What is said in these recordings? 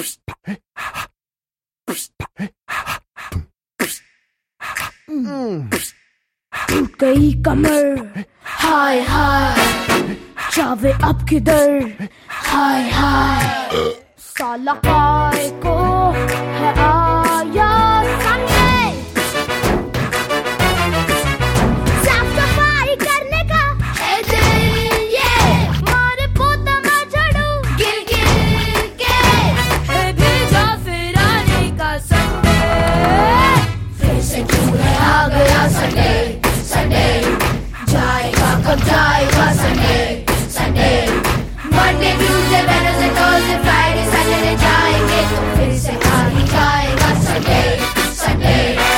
टूट गई कमर, हाय हाय, जावे अब किधर, हाय हाय, साला काय को है आया संगे, साफ सफाई करने का है दिन ये, मारे पोता में झाड़ू गिर गिर के, है भेजा फिर आने का संडे, फिर से क्यों है आ गया संडे, संडे जाएगा कब जाएगा Sunday, Sunday Monday Tuesday Wednesday Thursday Friday Saturday जाएंगे तो फिर से आ ही जाएगा Sunday, Sunday.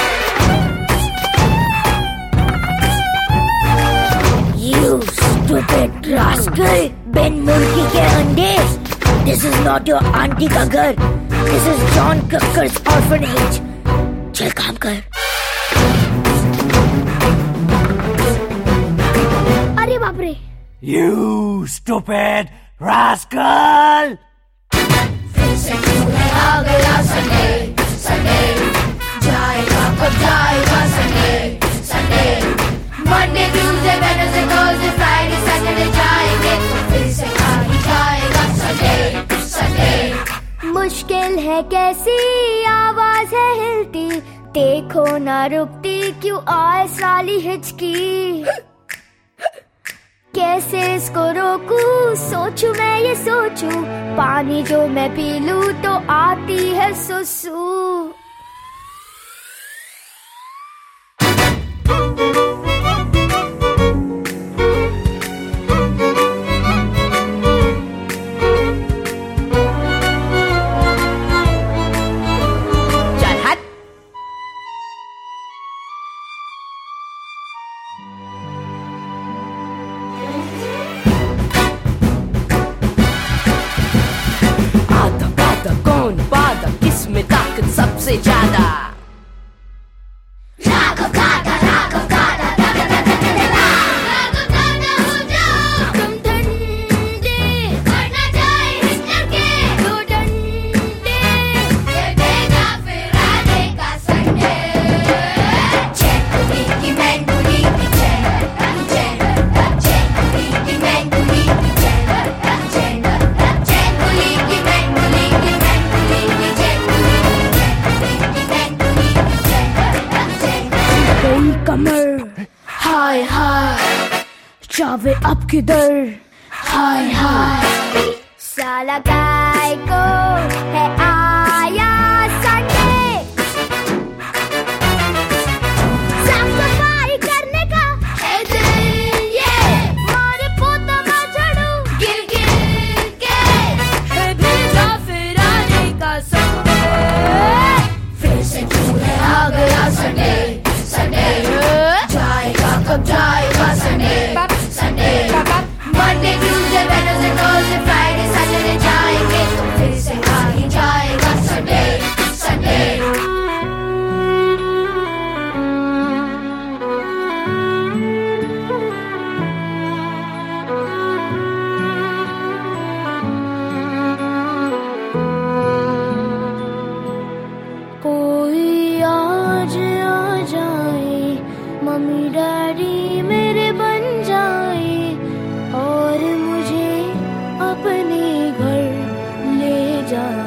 You stupid rascal, Ben मुर्गी के अंडे। This is not your auntie का घर, this is John Cocker's orphanage। चल काम कर। अरे बाप रे! You stupid rascal! फिर से क्यों है आ गया संडे, संडे जाएगा कब जाएगा Sunday, Sunday Monday Tuesday Wednesday Thursday Friday Saturday जाएंगे तो फिर से आ ही जाएगा संडे, संडे। मुश्किल है कैसी आवाज है हिलती, देखो ना रुकती क्यों आए साली हिचकी, कैसे इसको रोकूं, सोचूं मैं ये सोचूं, पानी जो मैं पी लूं तो आती है सुसु। चल हट। कौन बादा किसमें ताकत सबसे ज्यादा, राघव दादा राघव दादा दादा दादा दादा, राघव दादा हो जाओ तुम ठंडे, करना जाए हिटलर के दो डंडे, ये भेजा फिर आने का संडे, चेक कुली की मैन कुली की चेक, चेक चेक कुली की मैन कुली की चेक, चेक चेक कुली की मैन कुली की मैन कुली की चेक कुली की मैन कुली की चेक, गई कमर, हाय हाय, जावे अब किधर, हाय हाय, साला काय को है आया संडे, साफ सफाई करने का है दिन ये, मारे पोता में झाड़ू गिर गिर के, है भेजा फिर आने का संडे, फिर से क्यों है आ गया संडे, संडे जाएगा कब जाएगा Sunday, Sunday Monday Tuesday Wednesday Thursday Friday Saturday जाएंगे तो फिर से आ ही जाएगा संडे, संडे। कोई आज आ जाए, मम्मी डैडी मेरे बन जाए और मुझे अपने घर ले जाए।